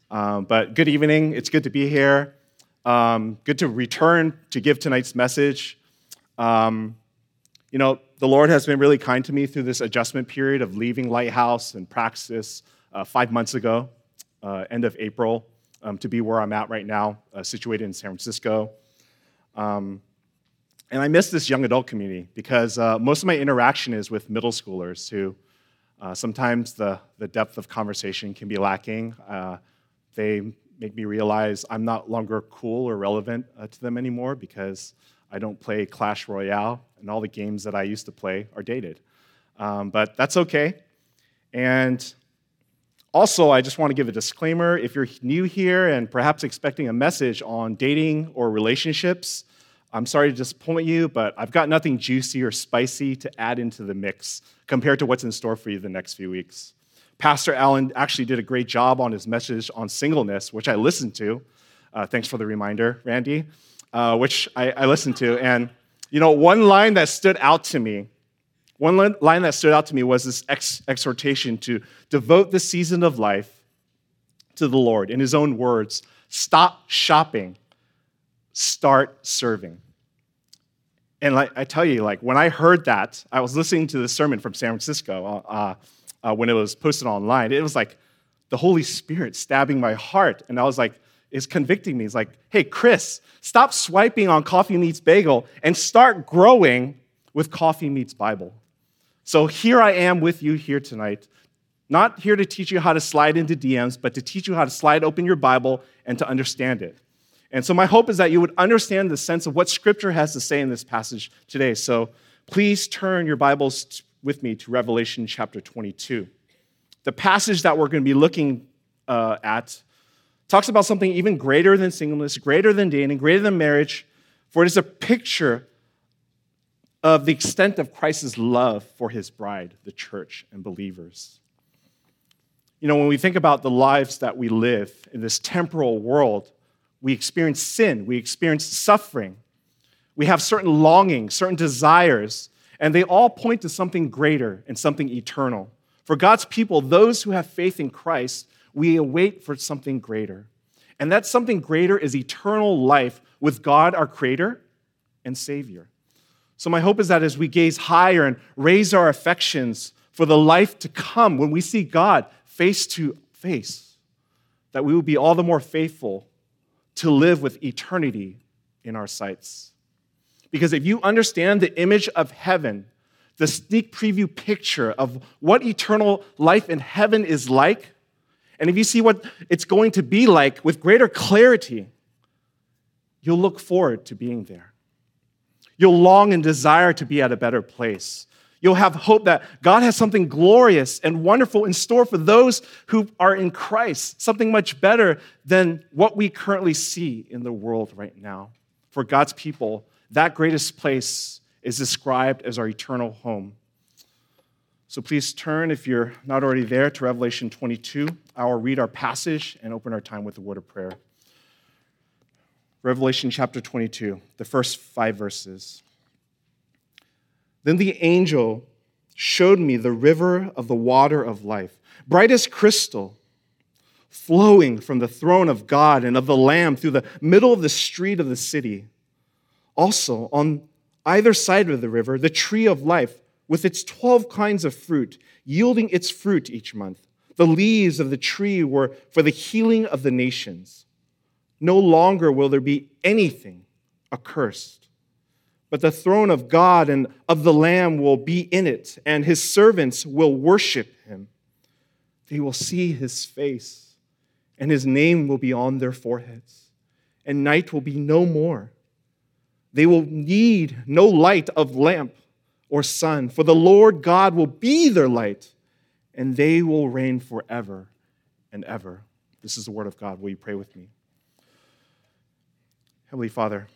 But good evening. It's good to be here. Good to return to give tonight's message. The Lord has been really kind to me through this adjustment period of leaving Lighthouse and Praxis 5 months ago, end of April, to be where I'm at right now, situated in San Francisco. And I miss this young adult community because most of my interaction is with middle schoolers who sometimes the depth of conversation can be lacking. They make me realize I'm not longer cool or relevant to them anymore because I don't play Clash Royale, and all the games that I used to play are dated. But that's okay. And also, I just want to give a disclaimer. If you're new here and perhaps expecting a message on dating or relationships, I'm sorry to disappoint you, but I've got nothing juicy or spicy to add into the mix compared to what's in store for you the next few weeks. Pastor Allen actually did a great job on his message on singleness, which I listened to. Thanks for the reminder, Randy, which I listened to. And, one line that stood out to me was this exhortation to devote the season of life to the Lord. In his own words, stop shopping, start serving. And I tell you, when I heard that, I was listening to the sermon from San Francisco when it was posted online. It was like the Holy Spirit stabbing my heart. And I was like, it's convicting me. It's like, hey, Chris, stop swiping on Coffee Meets Bagel and start growing with Coffee Meets Bible. So here I am with you here tonight, not here to teach you how to slide into DMs, but to teach you how to slide open your Bible and to understand it. And so my hope is that you would understand the sense of what Scripture has to say in this passage today. So please turn your Bibles with me to Revelation chapter 22. The passage that we're going to be looking at talks about something even greater than singleness, greater than dating, greater than marriage, for it is a picture of the extent of Christ's love for his bride, the church, and believers. When we think about the lives that we live in this temporal world, we experience sin, we experience suffering, we have certain longings, certain desires, and they all point to something greater and something eternal. For God's people, those who have faith in Christ, we await for something greater. And that something greater is eternal life with God, our Creator and Savior. So my hope is that as we gaze higher and raise our affections for the life to come, when we see God face to face, that we will be all the more faithful to live with eternity in our sights. Because if you understand the image of heaven, the sneak preview picture of what eternal life in heaven is like, and if you see what it's going to be like with greater clarity, you'll look forward to being there. You'll long and desire to be at a better place. You'll have hope that God has something glorious and wonderful in store for those who are in Christ, something much better than what we currently see in the world right now. For God's people, that greatest place is described as our eternal home. So please turn, if you're not already there, to Revelation 22. I will read our passage and open our time with a word of prayer. Revelation chapter 22, the first 5 verses. Then the angel showed me the river of the water of life, bright as crystal, flowing from the throne of God and of the Lamb through the middle of the street of the city. Also, on either side of the river, the tree of life, with its 12 kinds of fruit, yielding its fruit each month. The leaves of the tree were for the healing of the nations. No longer will there be anything accursed, but the throne of God and of the Lamb will be in it, and his servants will worship him. They will see his face, and his name will be on their foreheads, and night will be no more. They will need no light of lamp or sun, for the Lord God will be their light, and they will reign forever and ever. This is the word of God. Will you pray with me? Heavenly Father,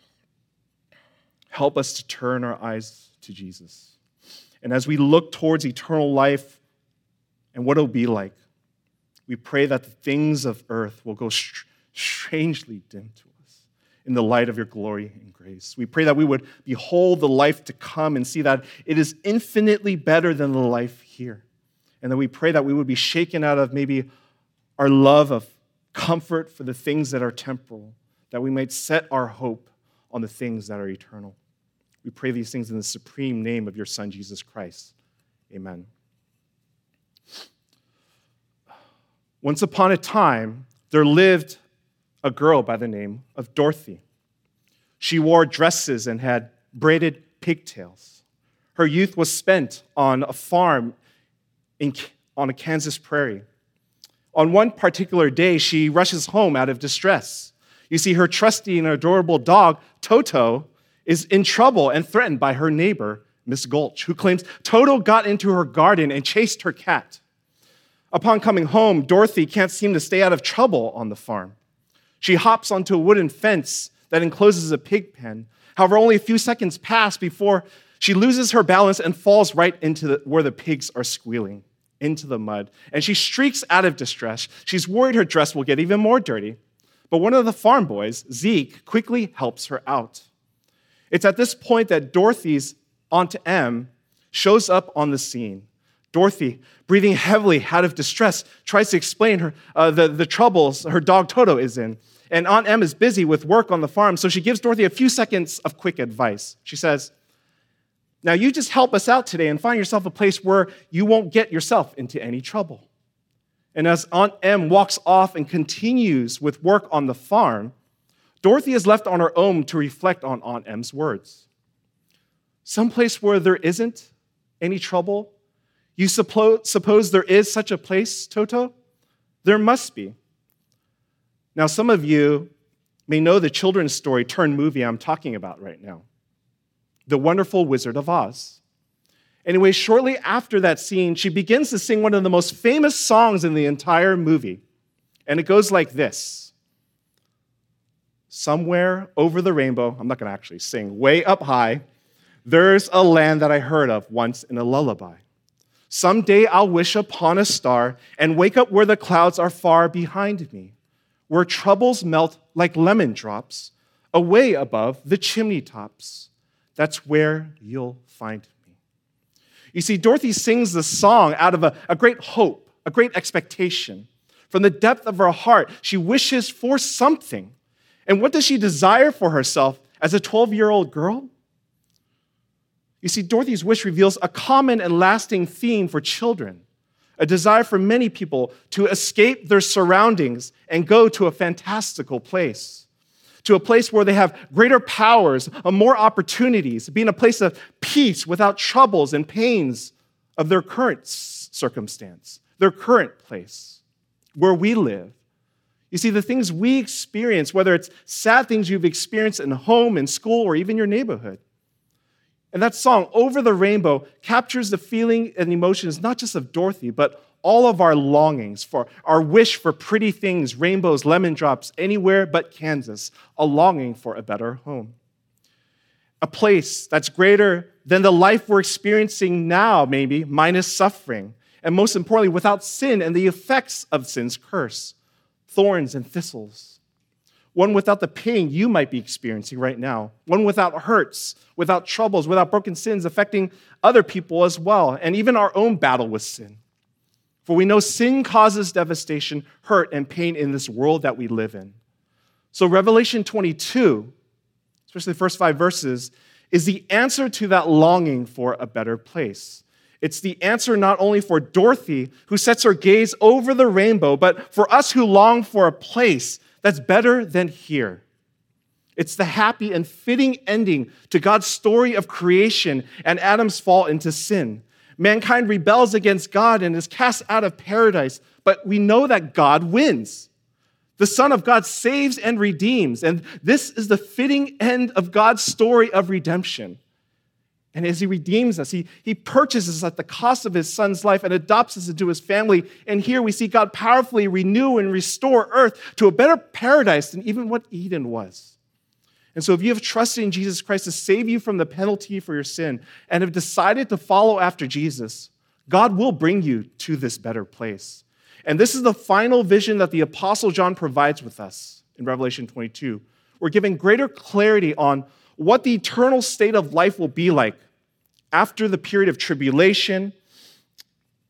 help us to turn our eyes to Jesus. And as we look towards eternal life and what it'll be like, we pray that the things of earth will go strangely dim to us in the light of your glory and grace. We pray that we would behold the life to come and see that it is infinitely better than the life here. And then we pray that we would be shaken out of maybe our love of comfort for the things that are temporal, that we might set our hope on the things that are eternal. We pray these things in the supreme name of your Son, Jesus Christ. Amen. Once upon a time, there lived a girl by the name of Dorothy. She wore dresses and had braided pigtails. Her youth was spent on a farm on a Kansas prairie. On one particular day, she rushes home out of distress. You see, her trusty and adorable dog, Toto, is in trouble and threatened by her neighbor, Miss Gulch, who claims Toto got into her garden and chased her cat. Upon coming home, Dorothy can't seem to stay out of trouble on the farm. She hops onto a wooden fence that encloses a pig pen. However, only a few seconds pass before she loses her balance and falls right into where the pigs are squealing, into the mud. And she shrieks out of distress. She's worried her dress will get even more dirty. But one of the farm boys, Zeke, quickly helps her out. It's at this point that Dorothy's Aunt Em shows up on the scene. Dorothy, breathing heavily out of distress, tries to explain the troubles her dog Toto is in. And Aunt Em is busy with work on the farm, so she gives Dorothy a few seconds of quick advice. She says, "Now you just help us out today and find yourself a place where you won't get yourself into any trouble." And as Aunt Em walks off and continues with work on the farm, Dorothy is left on her own to reflect on Aunt Em's words. Someplace where there isn't any trouble? You suppose there is such a place, Toto? There must be. Now, some of you may know the children's story turned movie I'm talking about right now, The Wonderful Wizard of Oz. Anyway, shortly after that scene, she begins to sing one of the most famous songs in the entire movie. And it goes like this. Somewhere over the rainbow, I'm not going to actually sing, way up high, there's a land that I heard of once in a lullaby. Someday I'll wish upon a star and wake up where the clouds are far behind me, where troubles melt like lemon drops away above the chimney tops. That's where you'll find me. You see, Dorothy sings the song out of a great hope, a great expectation. From the depth of her heart, she wishes for something. And what does she desire for herself as a 12-year-old girl? You see, Dorothy's wish reveals a common and lasting theme for children, a desire for many people to escape their surroundings and go to a fantastical place, to a place where they have greater powers, more opportunities, being a place of peace without troubles and pains of their current circumstance, their current place, where we live. You see, the things we experience, whether it's sad things you've experienced in home, in school, or even your neighborhood. And that song, Over the Rainbow, captures the feeling and emotions not just of Dorothy, but all of our longings, for our wish for pretty things, rainbows, lemon drops, anywhere but Kansas, a longing for a better home. A place that's greater than the life we're experiencing now, maybe, minus suffering. And most importantly, without sin and the effects of sin's curse, thorns and thistles. One without the pain you might be experiencing right now. One without hurts, without troubles, without broken sins affecting other people as well, and even our own battle with sin. For we know sin causes devastation, hurt, and pain in this world that we live in. So Revelation 22, especially the first 5 verses, is the answer to that longing for a better place. It's the answer not only for Dorothy, who sets her gaze over the rainbow, but for us who long for a place that's better than here. It's the happy and fitting ending to God's story of creation and Adam's fall into sin. Mankind rebels against God and is cast out of paradise, but we know that God wins. The Son of God saves and redeems, and this is the fitting end of God's story of redemption. And as he redeems us, he purchases us at the cost of his Son's life and adopts us into his family. And here we see God powerfully renew and restore earth to a better paradise than even what Eden was. And so if you have trusted in Jesus Christ to save you from the penalty for your sin and have decided to follow after Jesus, God will bring you to this better place. And this is the final vision that the Apostle John provides with us in Revelation 22. We're given greater clarity on what the eternal state of life will be like after the period of tribulation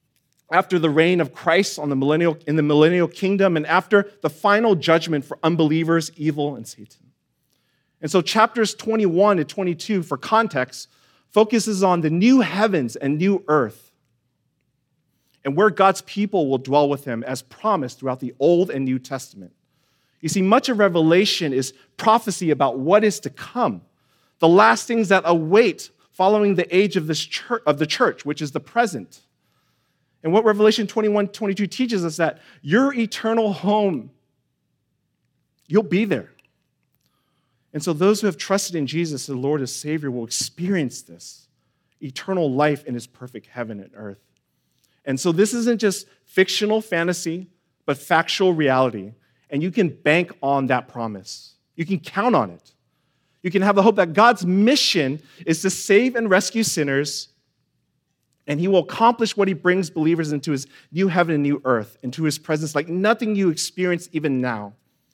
after the reign of Christ in the millennial kingdom, and after the final judgment for unbelievers, evil, and Satan. And so chapters 21 to 22, for context, focuses on the new heavens and new earth, and where God's people will dwell with him as promised throughout the Old and New Testament. You see, much of Revelation is prophecy about what is to come, the last things that await following the age of the church, which is the present. And what Revelation 21-22 teaches us that your eternal home, you'll be there. And so those who have trusted in Jesus, the Lord as Savior, will experience this eternal life in his perfect heaven and earth. And so this isn't just fictional fantasy, but factual reality. And you can bank on that promise. You can count on it. You can have the hope that God's mission is to save and rescue sinners, and he will accomplish what he brings believers into his new heaven and new earth, into his presence like nothing you experience even now.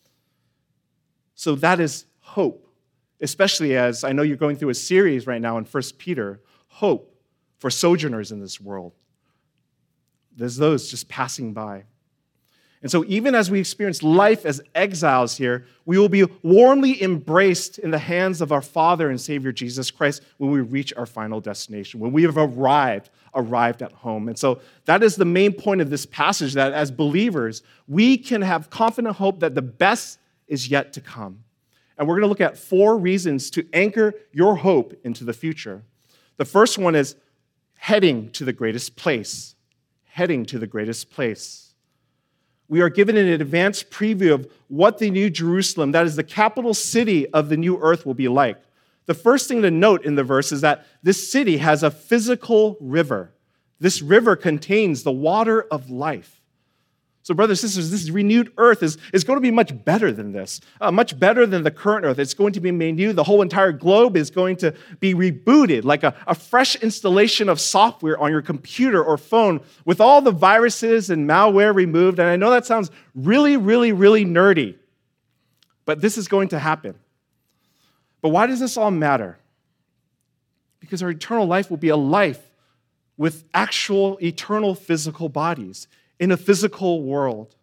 So that is hope, especially as I know you're going through a series right now in 1 Peter, hope for sojourners in this world. There's those just passing by. And so even as we experience life as exiles here, we will be warmly embraced in the hands of our Father and Savior Jesus Christ when we reach our final destination, when we have arrived at home. And so that is the main point of this passage, that as believers, we can have confident hope that the best is yet to come. And we're going to look at 4 reasons to anchor your hope into the future. The first one is heading to the greatest place. Heading to the greatest place. We are given an advanced preview of what the New Jerusalem, that is the capital city of the new earth, will be like. The first thing to note in the verse is that this city has a physical river. This river contains the water of life. So brothers and sisters, this renewed earth is going to be much better than this, much better than the current earth. It's going to be made new. The whole entire globe is going to be rebooted, like a fresh installation of software on your computer or phone with all the viruses and malware removed. And I know that sounds really, really, really nerdy, but this is going to happen. But why does this all matter? Because our eternal life will be a life with actual eternal physical bodies in a physical world.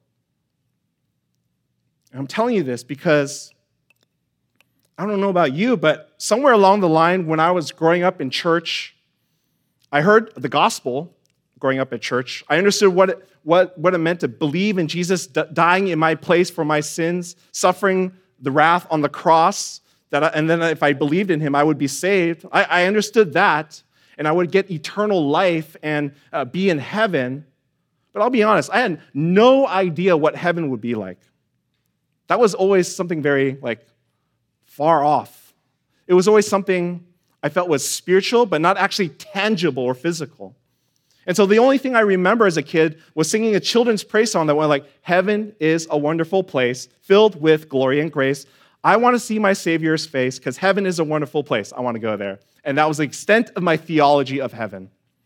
And I'm telling you this because I don't know about you, but somewhere along the line when I was growing up in church, I heard the gospel growing up at church. I understood what it meant to believe in Jesus dying in my place for my sins, suffering the wrath on the cross, and then if I believed in him, I would be saved. I understood that, and I would get eternal life and be in heaven. But I'll be honest, I had no idea what heaven would be like. That was always something very, far off. It was always something I felt was spiritual, but not actually tangible or physical. And so the only thing I remember as a kid was singing a children's praise song that went like, heaven is a wonderful place, filled with glory and grace. I want to see my Savior's face, because heaven is a wonderful place. I want to go there. And that was the extent of my theology of heaven.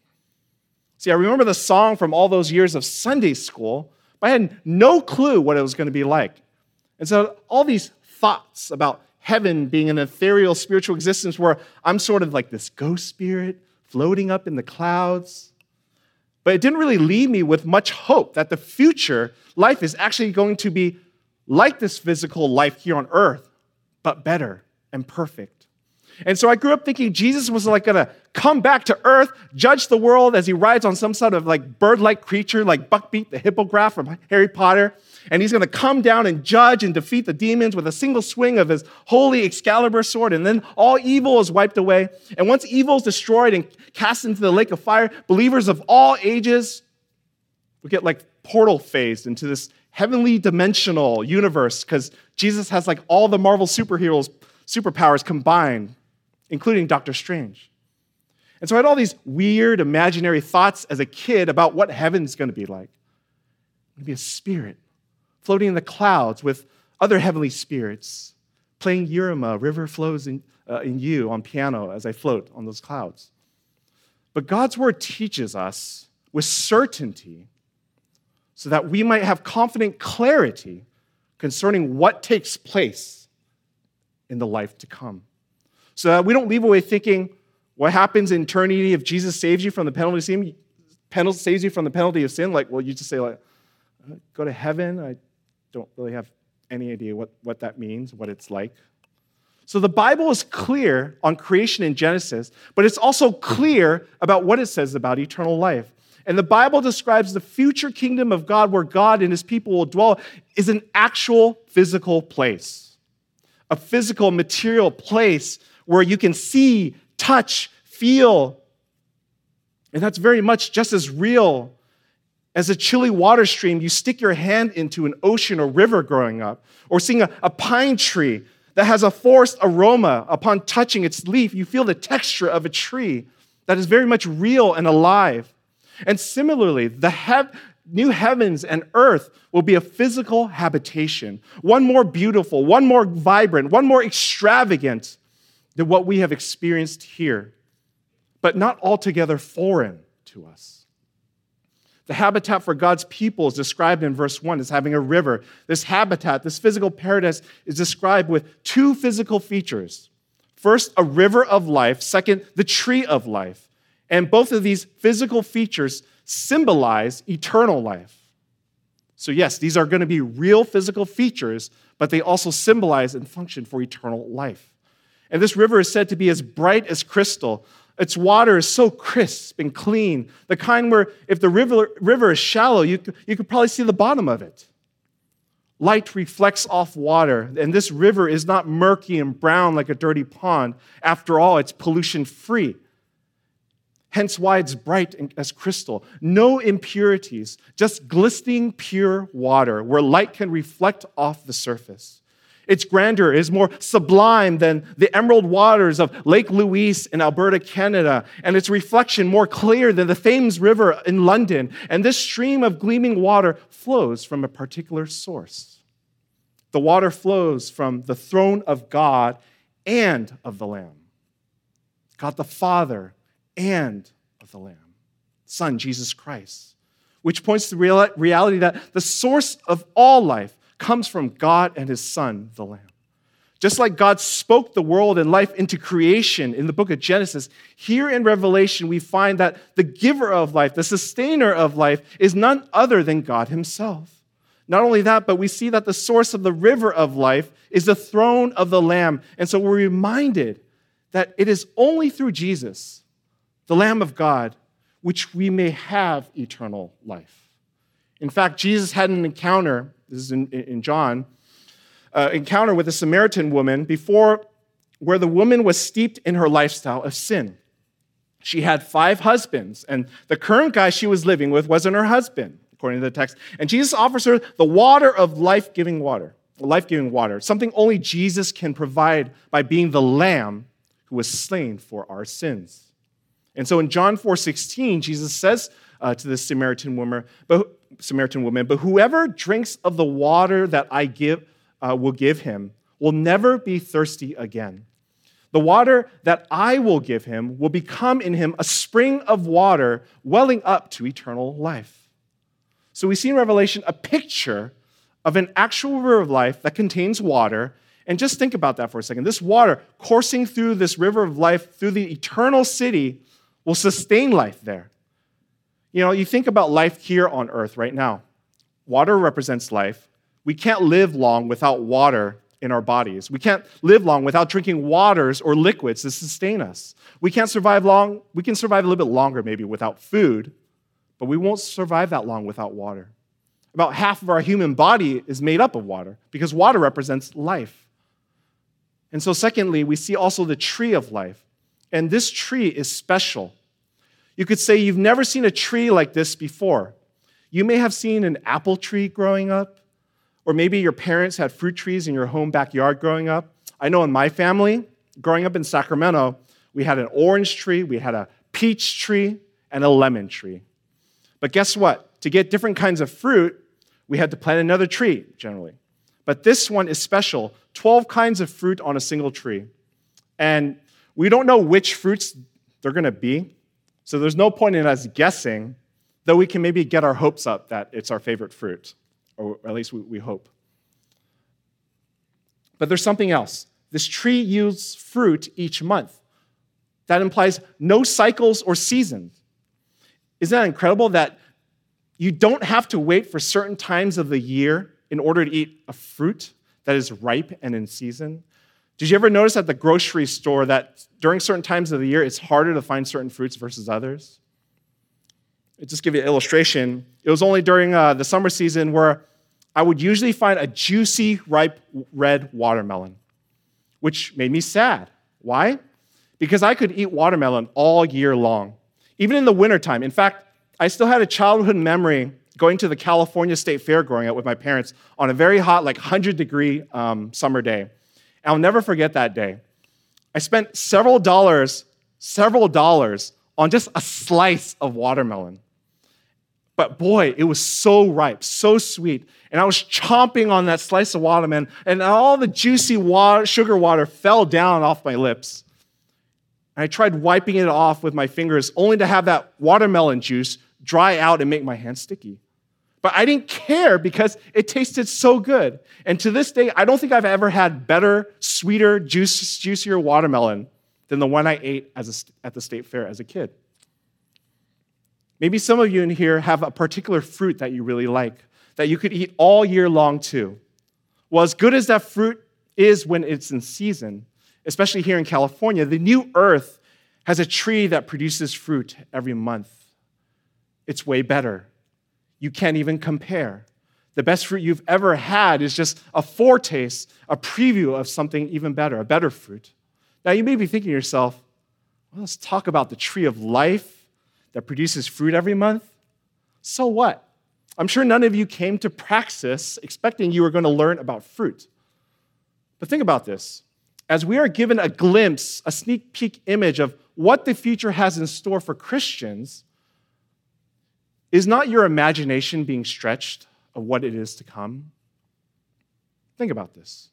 See, I remember the song from all those years of Sunday school, but I had no clue what it was going to be like. And so all these thoughts about heaven being an ethereal spiritual existence where I'm sort of like this ghost spirit floating up in the clouds. But it didn't really leave me with much hope that the future life is actually going to be like this physical life here on earth, but better and perfect. And so I grew up thinking Jesus was going to come back to earth, judge the world as he rides on some sort of bird-like creature like Buckbeak the hippogriff from Harry Potter. And he's going to come down and judge and defeat the demons with a single swing of his holy Excalibur sword. And then all evil is wiped away. And once evil is destroyed and cast into the lake of fire, believers of all ages will get portal phased into this heavenly dimensional universe because Jesus has all the Marvel superpowers combined, including Doctor Strange. And so I had all these weird imaginary thoughts as a kid about what heaven's going to be like. It's going to be a spirit floating in the clouds with other heavenly spirits, playing Eurima, River Flows in You on piano as I float on those clouds. But God's word teaches us with certainty so that we might have confident clarity concerning what takes place in the life to come. So that we don't leave away thinking what happens in eternity if Jesus saves you from the penalty saves you from the penalty of sin, like, well, you just say, like, go to heaven? I don't really have any idea what that means, what it's like. So the Bible is clear on creation in Genesis, but it's also clear about what it says about eternal life. And the Bible describes the future kingdom of God where God and his people will dwell is an actual physical place, a physical, material place where you can see, touch, feel. And that's very much just as real as a chilly water stream you stick your hand into an ocean or river growing up, or seeing a pine tree that has a forest aroma. Upon touching its leaf, you feel the texture of a tree that is very much real and alive. And similarly, the new heavens and earth will be a physical habitation, one more beautiful, one more vibrant, one more extravagant than what we have experienced here, but not altogether foreign to us. The habitat for God's people is described in verse 1 as having a river. This habitat, this physical paradise, is described with two physical features. First, a river of life. Second, the tree of life. And both of these physical features symbolize eternal life. So yes, these are going to be real physical features, but they also symbolize and function for eternal life. And this river is said to be as bright as crystal. Its water is so crisp and clean, the kind where if the river is shallow, you could probably see the bottom of it. Light reflects off water, and this river is not murky and brown like a dirty pond. After all, it's pollution-free. Hence why it's bright as crystal. No impurities, just glistening pure water where light can reflect off the surface. Its grandeur is more sublime than the emerald waters of Lake Louise in Alberta, Canada, and its reflection more clear than the Thames River in London. And this stream of gleaming water flows from a particular source. The water flows from the throne of God and of the Lamb. God the Father and of the Lamb, Son, Jesus Christ, which points to the reality that the source of all life comes from God and his Son, the Lamb. Just like God spoke the world and life into creation in the book of Genesis, here in Revelation we find that the giver of life, the sustainer of life, is none other than God himself. Not only that, but we see that the source of the river of life is the throne of the Lamb. And so we're reminded that it is only through Jesus, the Lamb of God, which we may have eternal life. In fact, Jesus had an encounter, this is in John, encounter with a Samaritan woman before, where the woman was steeped in her lifestyle of sin. She had 5 husbands, and the current guy she was living with wasn't her husband, according to the text. And Jesus offers her the water of life-giving water, something only Jesus can provide by being the Lamb who was slain for our sins. And so in John 4:16, Jesus says to the Samaritan woman, but whoever drinks of the water that I will give him will never be thirsty again. The water that I will give him will become in him a spring of water welling up to eternal life. So we see in Revelation a picture of an actual river of life that contains water. And just think about that for a second. This water coursing through this river of life, through the eternal city, will sustain life there. You know, you think about life here on earth right now. Water represents life. We can't live long without water in our bodies. We can't live long without drinking waters or liquids to sustain us. We can't survive long. We can survive a little bit longer maybe without food, but we won't survive that long without water. About half of our human body is made up of water because water represents life. And so secondly, we see also the tree of life. And this tree is special. You could say you've never seen a tree like this before. You may have seen an apple tree growing up, or maybe your parents had fruit trees in your home backyard growing up. I know in my family, growing up in Sacramento, we had an orange tree, we had a peach tree, and a lemon tree. But guess what? To get different kinds of fruit, we had to plant another tree, generally. But this one is special, 12 kinds of fruit on a single tree. And we don't know which fruits they're going to be, so there's no point in us guessing, though we can maybe get our hopes up that it's our favorite fruit, or at least we hope. But there's something else. This tree yields fruit each month. That implies no cycles or seasons. Isn't that incredible that you don't have to wait for certain times of the year in order to eat a fruit that is ripe and in season? Did you ever notice at the grocery store that during certain times of the year, it's harder to find certain fruits versus others? I'll just give you an illustration. It was only during the summer season where I would usually find a juicy, ripe red watermelon, which made me sad. Why? Because I could eat watermelon all year long, even in the wintertime. In fact, I still had a childhood memory going to the California State Fair growing up with my parents on a very hot, like 100-degree summer day. I'll never forget that day. I spent several dollars on just a slice of watermelon. But boy, it was so ripe, so sweet. And I was chomping on that slice of watermelon, and all the juicy sugar water fell down off my lips. And I tried wiping it off with my fingers, only to have that watermelon juice dry out and make my hands sticky. But I didn't care because it tasted so good. And to this day, I don't think I've ever had better, sweeter, juicier watermelon than the one I ate at the state fair as a kid. Maybe some of you in here have a particular fruit that you really like, that you could eat all year long too. Well, as good as that fruit is when it's in season, especially here in California, the New Earth has a tree that produces fruit every month. It's way better. You can't even compare. The best fruit you've ever had is just a foretaste, a preview of something even better, a better fruit. Now, you may be thinking to yourself, well, let's talk about the tree of life that produces fruit every month. So what? I'm sure none of you came to Praxis expecting you were going to learn about fruit. But think about this. As we are given a glimpse, a sneak peek image of what the future has in store for Christians, is not your imagination being stretched of what it is to come? Think about this.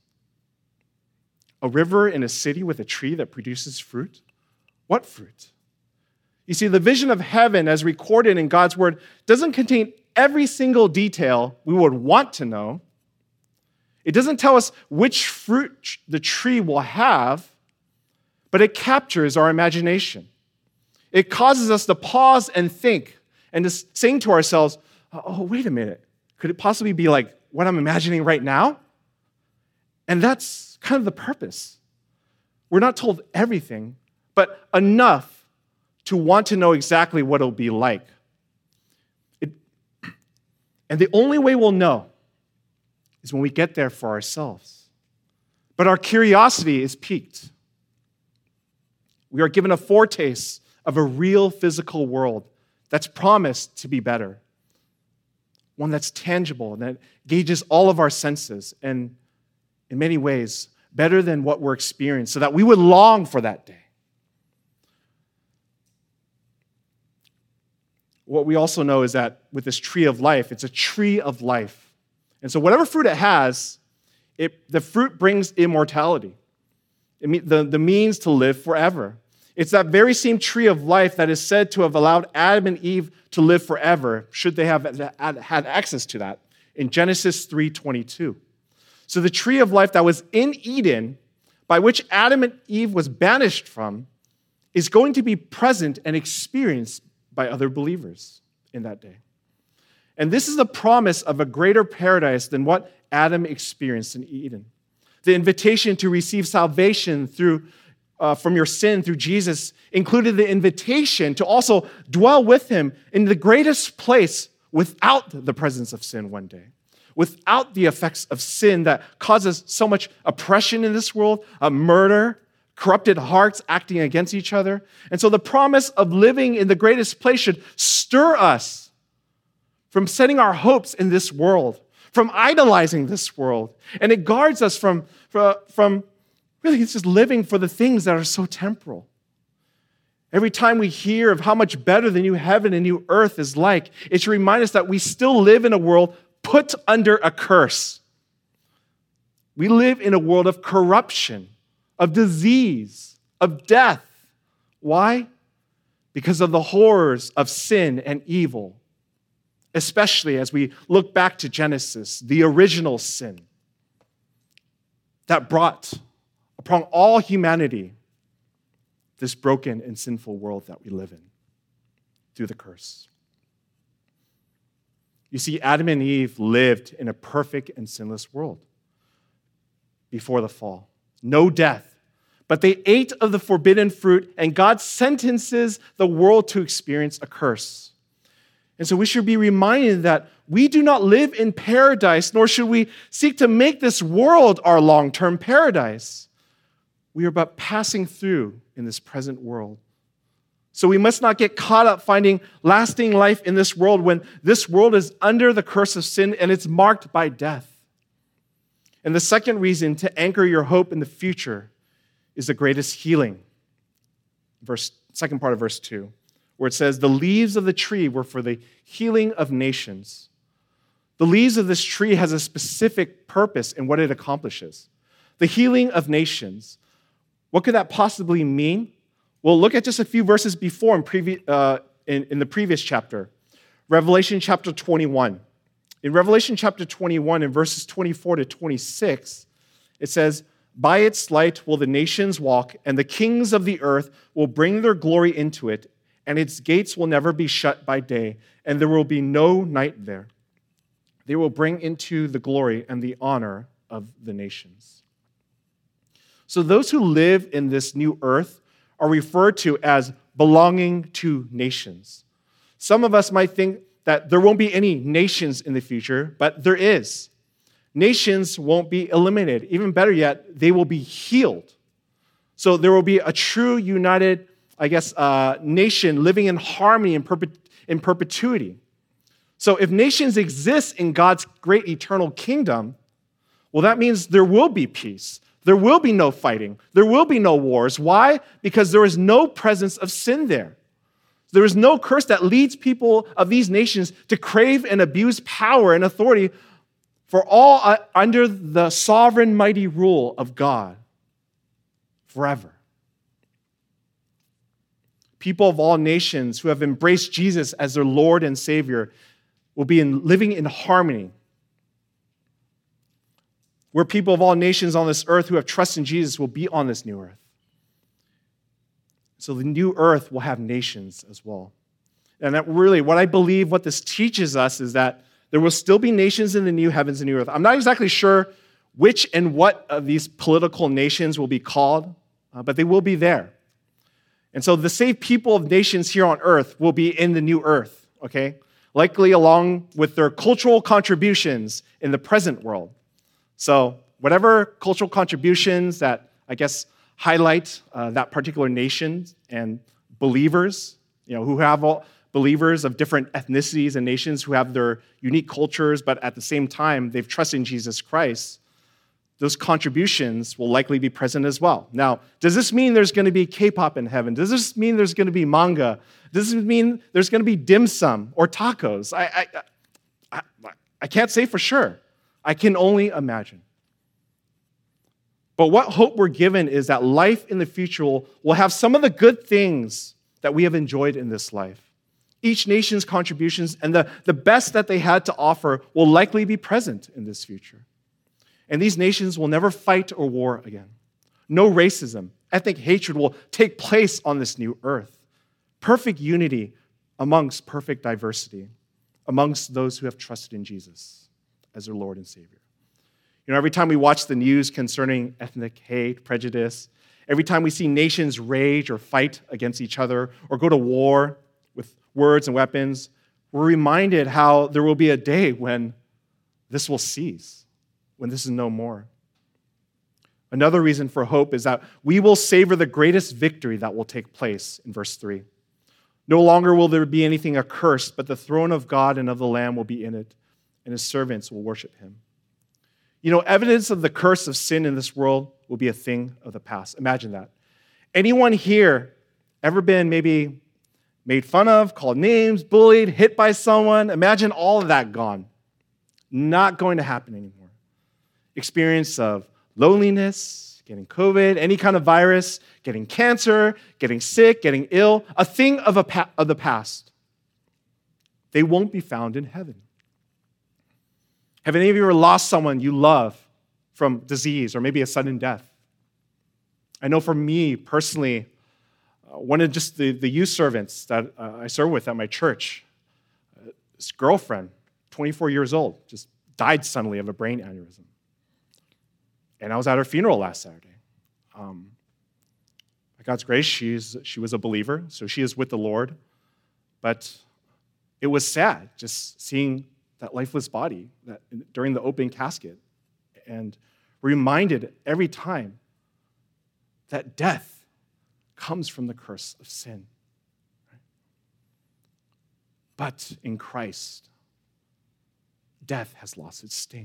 A river in a city with a tree that produces fruit? What fruit? You see, the vision of heaven as recorded in God's word doesn't contain every single detail we would want to know. It doesn't tell us which fruit the tree will have, but it captures our imagination. It causes us to pause and think and just saying to ourselves, oh, wait a minute, could it possibly be like what I'm imagining right now? And that's kind of the purpose. We're not told everything, but enough to want to know exactly what it'll be like. And the only way we'll know is when we get there for ourselves. But our curiosity is piqued. We are given a foretaste of a real physical world that's promised to be better, one that's tangible and that gauges all of our senses, and in many ways, better than what we're experiencing, so that we would long for that day. What we also know is that with this tree of life, it's a tree of life. And so whatever fruit it has, the fruit brings immortality, the means to live forever. It's that very same tree of life that is said to have allowed Adam and Eve to live forever, should they have had access to that, in Genesis 3:22. So the tree of life that was in Eden, by which Adam and Eve was banished from, is going to be present and experienced by other believers in that day. And this is the promise of a greater paradise than what Adam experienced in Eden. The invitation to receive salvation from your sin through Jesus included the invitation to also dwell with him in the greatest place without the presence of sin one day, without the effects of sin that causes so much oppression in this world, murder, corrupted hearts acting against each other. And so the promise of living in the greatest place should stir us from setting our hopes in this world, from idolizing this world. And it guards us from really, it's just living for the things that are so temporal. Every time we hear of how much better the new heaven and new earth is like, it should remind us that we still live in a world put under a curse. We live in a world of corruption, of disease, of death. Why? Because of the horrors of sin and evil, especially as we look back to Genesis, the original sin that brought upon all humanity this broken and sinful world that we live in through the curse. You see, Adam and Eve lived in a perfect and sinless world before the fall. No death. But they ate of the forbidden fruit, and God sentences the world to experience a curse. And so we should be reminded that we do not live in paradise, nor should we seek to make this world our long-term paradise. We are but passing through in this present world. So we must not get caught up finding lasting life in this world when this world is under the curse of sin and it's marked by death. And the second reason to anchor your hope in the future is the greatest healing. Second part of verse 2, where it says, the leaves of the tree were for the healing of nations. The leaves of this tree has a specific purpose in what it accomplishes. The healing of nations. What could that possibly mean? Well, look at just a few verses before in the previous chapter, Revelation chapter 21. In Revelation chapter 21, in verses 24 to 26, it says, by its light will the nations walk, and the kings of the earth will bring their glory into it, and its gates will never be shut by day, and there will be no night there. They will bring into the glory and the honor of the nations. So those who live in this new earth are referred to as belonging to nations. Some of us might think that there won't be any nations in the future, but there is. Nations won't be eliminated. Even better yet, they will be healed. So there will be a true united, nation living in harmony in perpetuity. So if nations exist in God's great eternal kingdom, well, that means there will be peace. There will be no fighting. There will be no wars. Why? Because there is no presence of sin there. There is no curse that leads people of these nations to crave and abuse power and authority for all under the sovereign, mighty rule of God forever. People of all nations who have embraced Jesus as their Lord and Savior will be living in harmony. Where people of all nations on this earth who have trust in Jesus will be on this new earth. So the new earth will have nations as well. And that really, what I believe what this teaches us is that there will still be nations in the new heavens and new earth. I'm not exactly sure which and what of these political nations will be called, but they will be there. And so the saved people of nations here on earth will be in the new earth, okay? Likely along with their cultural contributions in the present world. So whatever cultural contributions that, highlight that particular nation and believers, who have all believers of different ethnicities and nations who have their unique cultures, but at the same time, they've trusted in Jesus Christ, those contributions will likely be present as well. Now, does this mean there's going to be K-pop in heaven? Does this mean there's going to be manga? Does this mean there's going to be dim sum or tacos? I can't say for sure. I can only imagine. But what hope we're given is that life in the future will have some of the good things that we have enjoyed in this life. Each nation's contributions and the best that they had to offer will likely be present in this future. And these nations will never fight or war again. No racism, ethnic hatred will take place on this new earth. Perfect unity amongst perfect diversity, amongst those who have trusted in Jesus as their Lord and Savior. Every time we watch the news concerning ethnic hate, prejudice, every time we see nations rage or fight against each other or go to war with words and weapons, we're reminded how there will be a day when this will cease, when this is no more. Another reason for hope is that we will savor the greatest victory that will take place in verse 3. No longer will there be anything accursed, but the throne of God and of the Lamb will be in it, and his servants will worship him. Evidence of the curse of sin in this world will be a thing of the past. Imagine that. Anyone here ever been maybe made fun of, called names, bullied, hit by someone? Imagine all of that gone. Not going to happen anymore. Experience of loneliness, getting COVID, any kind of virus, getting cancer, getting sick, getting ill, a thing of the past. They won't be found in heaven. Have any of you ever lost someone you love from disease or maybe a sudden death? I know for me personally, one of just the youth servants that I serve with at my church, his girlfriend 24 years old, just died suddenly of a brain aneurysm. And I was at her funeral last Saturday. By God's grace, she was a believer, so she is with the Lord. But it was sad just seeing that lifeless body during the open casket, and reminded every time that death comes from the curse of sin. But in Christ, death has lost its sting.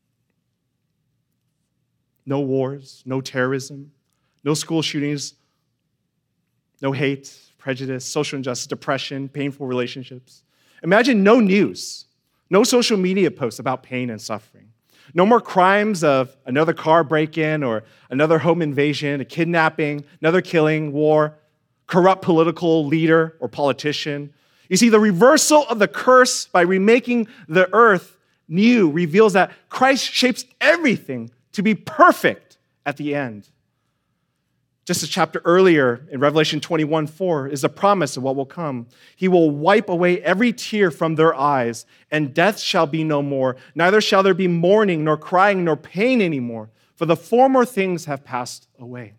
No wars, no terrorism, no school shootings, no hate, prejudice, social injustice, depression, painful relationships. Imagine no news, no social media posts about pain and suffering. No more crimes of another car break-in or another home invasion, a kidnapping, another killing, war, corrupt political leader or politician. You see, the reversal of the curse by remaking the earth new reveals that Christ shapes everything to be perfect at the end. Just a chapter earlier in Revelation 21:4 is a promise of what will come. He will wipe away every tear from their eyes, and death shall be no more. Neither shall there be mourning, nor crying, nor pain anymore, for the former things have passed away.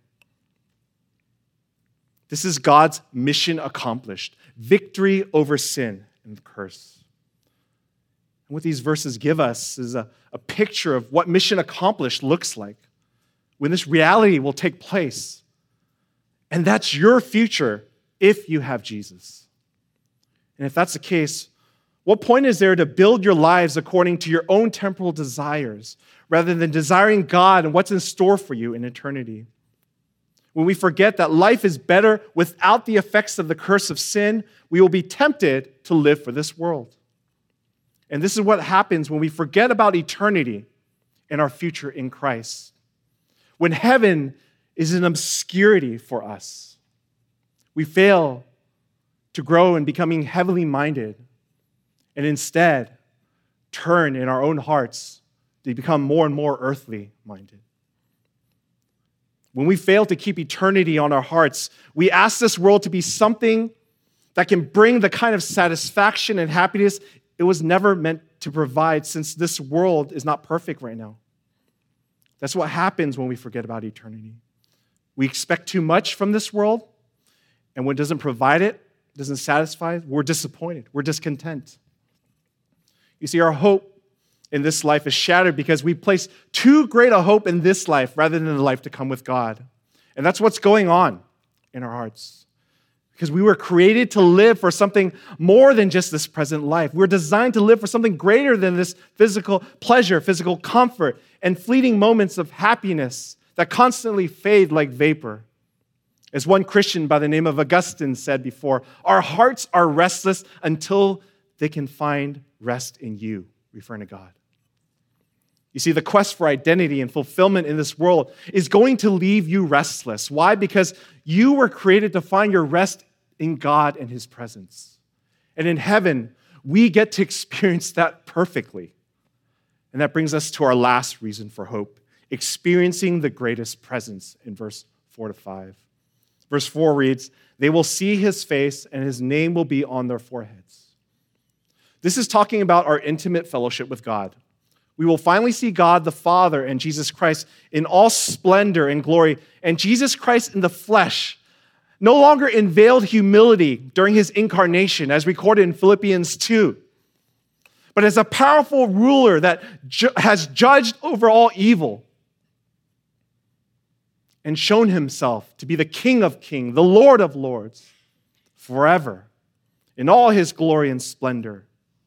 This is God's mission accomplished, victory over sin and the curse. And what these verses give us is a picture of what mission accomplished looks like, when this reality will take place. And that's your future if you have Jesus. And if that's the case, what point is there to build your lives according to your own temporal desires rather than desiring God and what's in store for you in eternity? When we forget that life is better without the effects of the curse of sin, we will be tempted to live for this world. And this is what happens when we forget about eternity and our future in Christ. When heaven is an obscurity for us, we fail to grow in becoming heavenly minded and instead turn in our own hearts to become more and more earthly minded. When we fail to keep eternity on our hearts, we ask this world to be something that can bring the kind of satisfaction and happiness it was never meant to provide, since this world is not perfect right now. That's what happens when we forget about eternity. We expect too much from this world, and when it doesn't provide it, doesn't satisfy, we're disappointed, we're discontent. You see, our hope in this life is shattered because we place too great a hope in this life rather than the life to come with God. And that's what's going on in our hearts. Because we were created to live for something more than just this present life. We're designed to live for something greater than this physical pleasure, physical comfort, and fleeting moments of happiness that constantly fade like vapor. As one Christian by the name of Augustine said before, our hearts are restless until they can find rest in you, referring to God. You see, the quest for identity and fulfillment in this world is going to leave you restless. Why? Because you were created to find your rest in God and His presence. And in heaven, we get to experience that perfectly. And that brings us to our last reason for hope, experiencing the greatest presence in verse 4-5. Verse 4 reads, "They will see His face, and His name will be on their foreheads." This is talking about our intimate fellowship with God. We will finally see God the Father and Jesus Christ in all splendor and glory, and Jesus Christ in the flesh, no longer in veiled humility during His incarnation, as recorded in Philippians 2, but as a powerful ruler that has judged over all evil and shown Himself to be the King of kings, the Lord of lords, forever, in all His glory and splendor.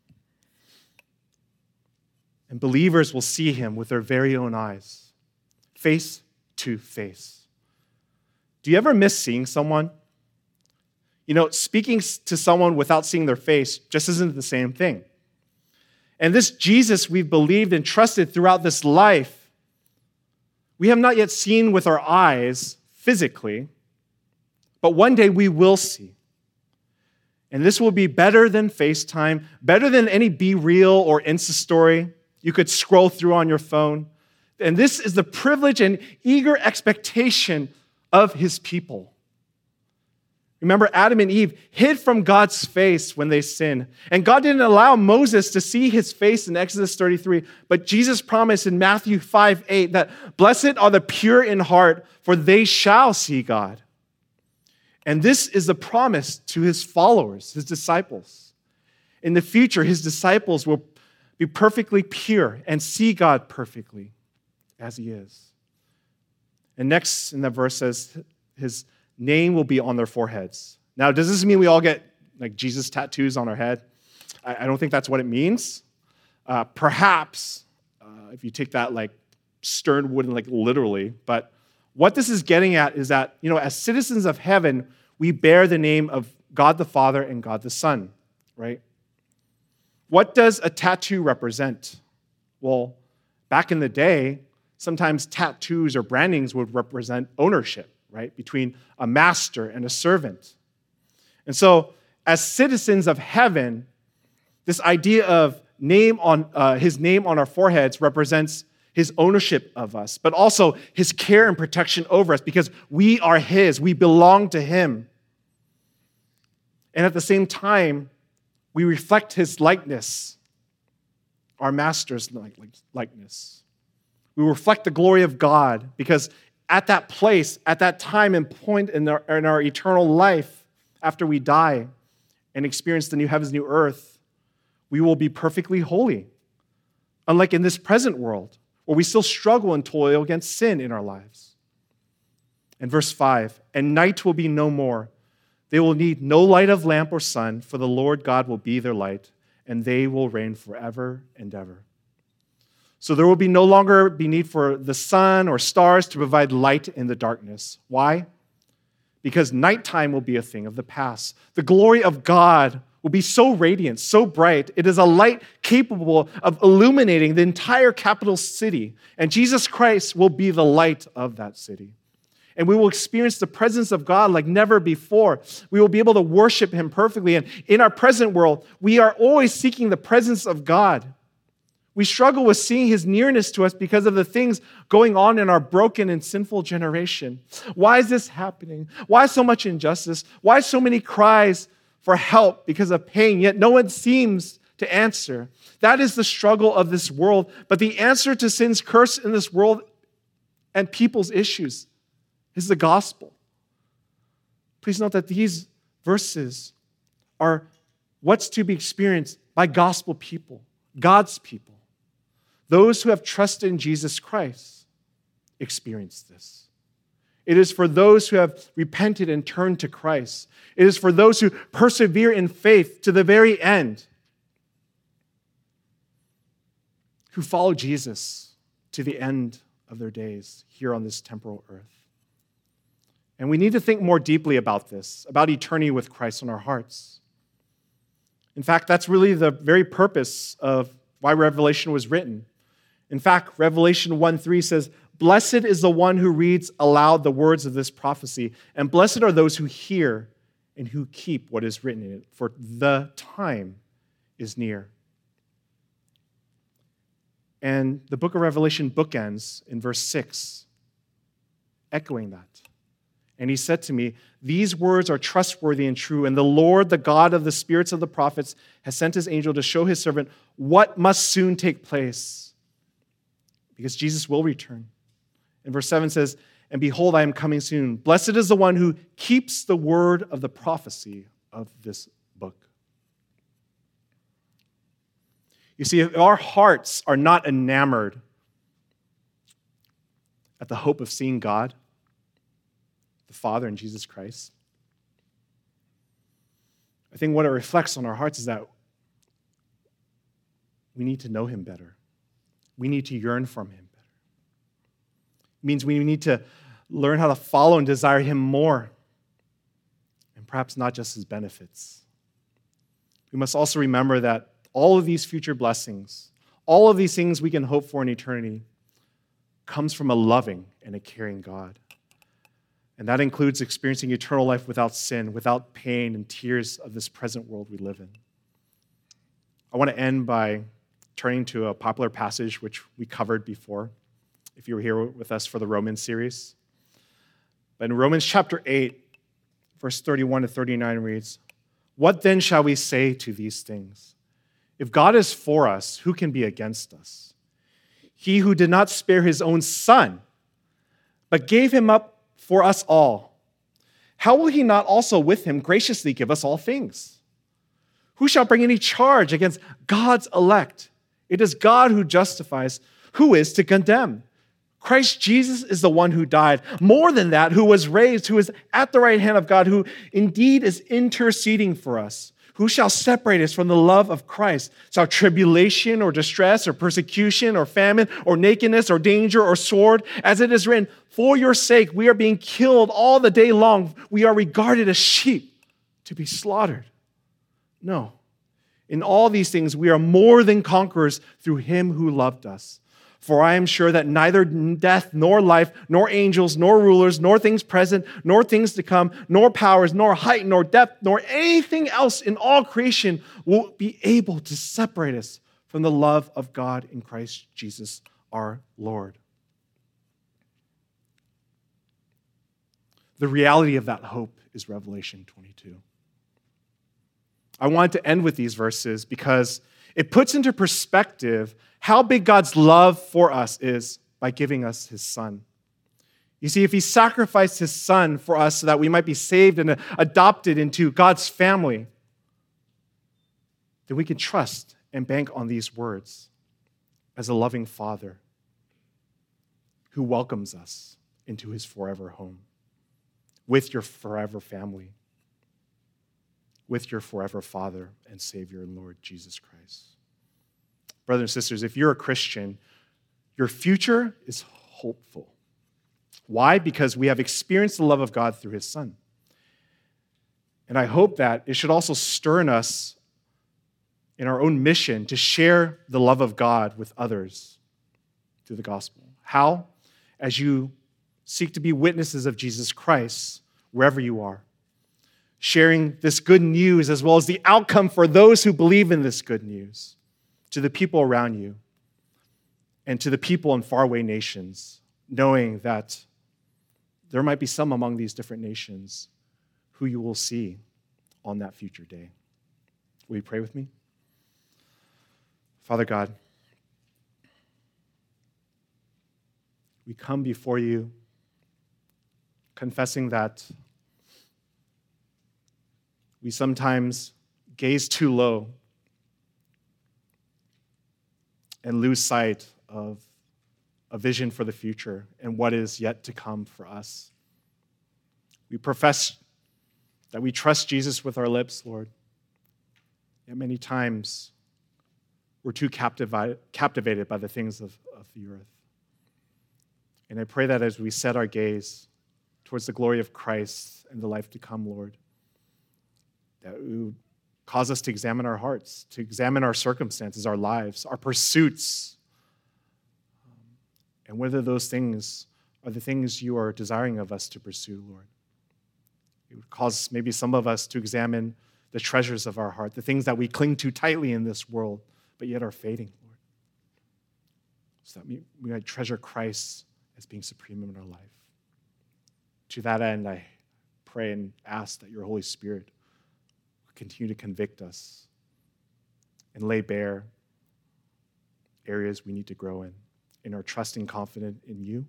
And believers will see Him with their very own eyes, face to face. Do you ever miss seeing someone? You know, speaking to someone without seeing their face just isn't the same thing. And this Jesus we've believed and trusted throughout this life, we have not yet seen with our eyes physically, but one day we will see. And this will be better than FaceTime, better than any Be Real or Insta story you could scroll through on your phone. And this is the privilege and eager expectation of His people. Remember, Adam and Eve hid from God's face when they sinned. And God didn't allow Moses to see his face in Exodus 33. But Jesus promised in Matthew 5:8 that blessed are the pure in heart, for they shall see God. And this is the promise to his followers, his disciples. In the future, his disciples will be perfectly pure and see God perfectly as he is. And next in that verse says, his name will be on their foreheads. Now, does this mean we all get like Jesus tattoos on our head? I don't think that's what it means. Perhaps, if you take that like stern wood and like literally, but what this is getting at is that, as citizens of heaven, we bear the name of God the Father and God the Son, right? What does a tattoo represent? Well, back in the day, sometimes tattoos or brandings would represent ownership, right, between a master and a servant. And so, as citizens of heaven, this idea of his name on our foreheads represents his ownership of us, but also his care and protection over us because we are his, we belong to him. And at the same time, we reflect his likeness, our master's likeness. We reflect the glory of God because at that place, at that time and point in our eternal life, after we die and experience the new heavens, new earth, we will be perfectly holy. Unlike in this present world, where we still struggle and toil against sin in our lives. And verse 5, and night will be no more. They will need no light of lamp or sun, for the Lord God will be their light, and they will reign forever and ever. So there will no longer be need for the sun or stars to provide light in the darkness. Why? Because nighttime will be a thing of the past. The glory of God will be so radiant, so bright. It is a light capable of illuminating the entire capital city. And Jesus Christ will be the light of that city. And we will experience the presence of God like never before. We will be able to worship him perfectly. And in our present world, we are always seeking the presence of God. We struggle with seeing his nearness to us because of the things going on in our broken and sinful generation. Why is this happening? Why so much injustice? Why so many cries for help because of pain, yet no one seems to answer? That is the struggle of this world. But the answer to sin's curse in this world and people's issues is the gospel. Please note that these verses are what's to be experienced by gospel people, God's people. Those who have trusted in Jesus Christ experience this. It is for those who have repented and turned to Christ. It is for those who persevere in faith to the very end, who follow Jesus to the end of their days here on this temporal earth. And we need to think more deeply about this, about eternity with Christ in our hearts. In fact, that's really the very purpose of why Revelation was written. In fact, Revelation 1:3 says, "Blessed is the one who reads aloud the words of this prophecy, and blessed are those who hear and who keep what is written in it, for the time is near." And the book of Revelation bookends in verse 6, echoing that. And he said to me, "These words are trustworthy and true, and the Lord, the God of the spirits of the prophets, has sent his angel to show his servant what must soon take place." Because Jesus will return. And verse 7 says, "And behold, I am coming soon. Blessed is the one who keeps the word of the prophecy of this book." You see, if our hearts are not enamored at the hope of seeing God, the Father and Jesus Christ, I think what it reflects on our hearts is that we need to know him better. We need to yearn from him better. It means we need to learn how to follow and desire him more, and perhaps not just his benefits. We must also remember that all of these future blessings, all of these things we can hope for in eternity, comes from a loving and a caring God. And that includes experiencing eternal life without sin, without pain and tears of this present world we live in. I want to end by turning to a popular passage which we covered before, if you were here with us for the Romans series. But in Romans chapter 8, Verse 31 to 39 reads, "What then shall we say to these things? If God is for us, who can be against us? He who did not spare his own son, but gave him up for us all, how will he not also with him graciously give us all things? Who shall bring any charge against God's elect? It is God who justifies. Who is to condemn? Christ Jesus is the one who died. More than that, who was raised, who is at the right hand of God, who indeed is interceding for us. Who shall separate us from the love of Christ? Shall tribulation or distress or persecution or famine or nakedness or danger or sword? As it is written, for your sake we are being killed all the day long. We are regarded as sheep to be slaughtered. No. In all these things we are more than conquerors through him who loved us. For I am sure that neither death, nor life, nor angels, nor rulers, nor things present, nor things to come, nor powers, nor height, nor depth, nor anything else in all creation will be able to separate us from the love of God in Christ Jesus our Lord." The reality of that hope is Revelation 22. I wanted to end with these verses because it puts into perspective how big God's love for us is by giving us his son. You see, if he sacrificed his son for us so that we might be saved and adopted into God's family, then we can trust and bank on these words as a loving father who welcomes us into his forever home with your forever family, with your forever Father and Savior and Lord Jesus Christ. Brothers and sisters, if you're a Christian, your future is hopeful. Why? Because we have experienced the love of God through his Son. And I hope that it should also stir in us in our own mission to share the love of God with others through the gospel. How? As you seek to be witnesses of Jesus Christ wherever you are, sharing this good news as well as the outcome for those who believe in this good news to the people around you and to the people in faraway nations, knowing that there might be some among these different nations who you will see on that future day. Will you pray with me? Father God, we come before you confessing that we sometimes gaze too low and lose sight of a vision for the future and what is yet to come for us. We profess that we trust Jesus with our lips, Lord. Yet many times we're too captivated by the things of the earth. And I pray that as we set our gaze towards the glory of Christ and the life to come, Lord, that it would cause us to examine our hearts, to examine our circumstances, our lives, our pursuits, and whether those things are the things you are desiring of us to pursue, Lord. It would cause maybe some of us to examine the treasures of our heart, the things that we cling to tightly in this world, but yet are fading, Lord, so that we might treasure Christ as being supreme in our life. To that end, I pray and ask that your Holy Spirit continue to convict us and lay bare areas we need to grow in our trusting confidence in you,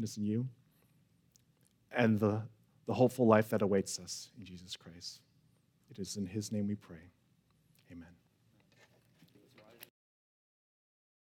and the hopeful life that awaits us in Jesus Christ. It is in his name we pray. Amen.